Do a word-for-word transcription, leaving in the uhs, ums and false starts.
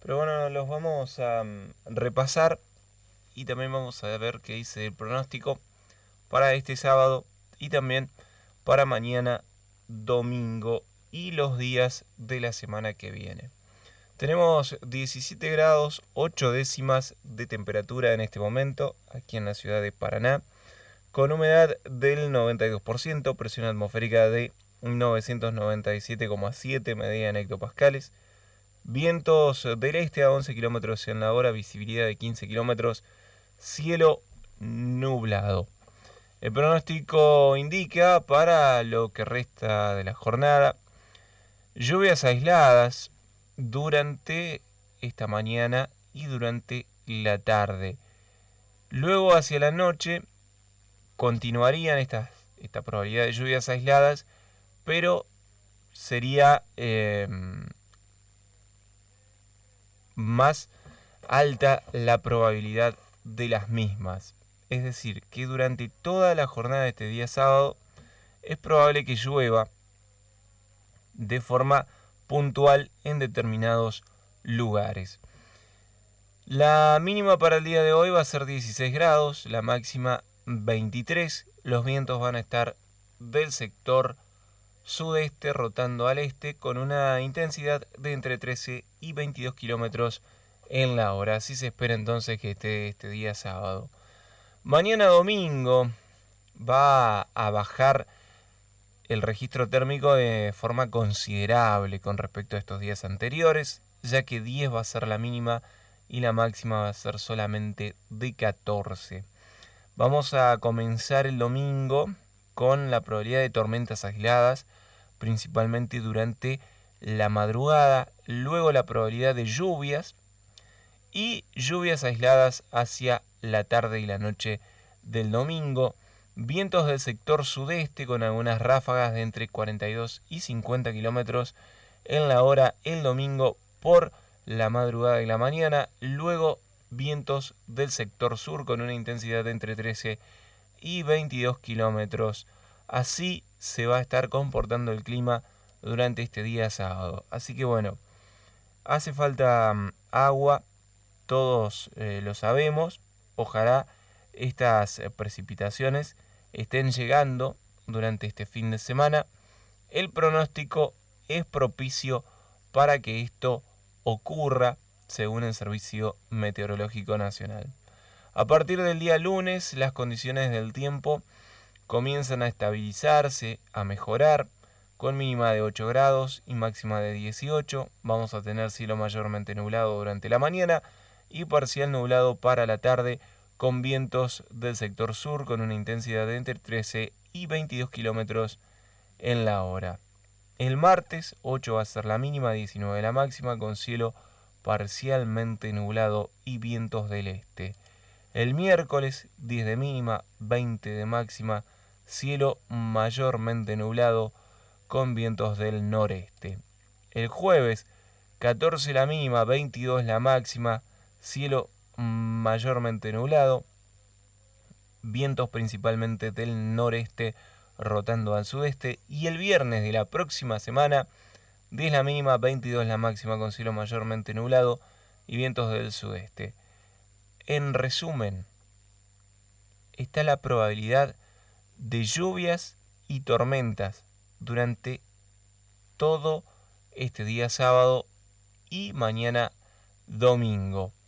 Pero bueno, los vamos a um, repasar y también vamos a ver qué dice el pronóstico para este sábado y también para mañana domingo y los días de la semana que viene. Tenemos diecisiete grados ocho décimas de temperatura en este momento aquí en la ciudad de Paraná, con humedad del noventa y dos por ciento, presión atmosférica de novecientos noventa y siete coma siete medida en hectopascales, vientos del este a once kilómetros en la hora, visibilidad de quince kilómetros, cielo nublado. El pronóstico indica para lo que resta de la jornada lluvias aisladas durante esta mañana y durante la tarde. Luego hacia la noche continuarían estas, esta probabilidad de lluvias aisladas, pero sería eh, más alta la probabilidad de las mismas. Es decir, que durante toda la jornada de este día sábado es probable que llueva de forma puntual en determinados lugares. La mínima para el día de hoy va a ser dieciséis grados, la máxima veintitrés. Los vientos van a estar del sector sudeste rotando al este con una intensidad de entre trece y veintidós kilómetros en la hora. Así se espera entonces que esté este día sábado. Mañana domingo va a bajar el registro térmico de forma considerable con respecto a estos días anteriores, ya que diez va a ser la mínima y la máxima va a ser solamente de catorce. Vamos a comenzar el domingo con la probabilidad de tormentas aisladas, principalmente durante la madrugada, luego la probabilidad de lluvias y lluvias aisladas hacia la tarde y la noche del domingo. Vientos del sector sudeste con algunas ráfagas de entre cuarenta y dos y cincuenta kilómetros en la hora el domingo por la madrugada y la mañana. Luego vientos del sector sur con una intensidad de entre trece y veintidós kilómetros. Así se va a estar comportando el clima durante este día sábado. Así que bueno, hace falta um, agua. Todos eh, lo sabemos. Ojalá estas precipitaciones estén llegando durante este fin de semana. El pronóstico es propicio para que esto ocurra, según el Servicio Meteorológico Nacional. A partir del día lunes, las condiciones del tiempo comienzan a estabilizarse, a mejorar, con mínima de ocho grados y máxima de dieciocho. Vamos a tener cielo mayormente nublado durante la mañana y parcial nublado para la tarde, con vientos del sector sur con una intensidad de entre trece y veintidós kilómetros en la hora. El martes ocho va a ser la mínima, diecinueve la máxima, con cielo parcialmente nublado y vientos del este. El miércoles diez de mínima, veinte de máxima, cielo mayormente nublado con vientos del noreste. El jueves catorce la mínima, veintidós la máxima, cielo mayormente nublado, vientos principalmente del noreste rotando al sudeste. Y el viernes de la próxima semana, diez la mínima, veintidós la máxima, con cielo mayormente nublado y vientos del sudeste. En resumen, está la probabilidad de lluvias y tormentas durante todo este día sábado y mañana domingo.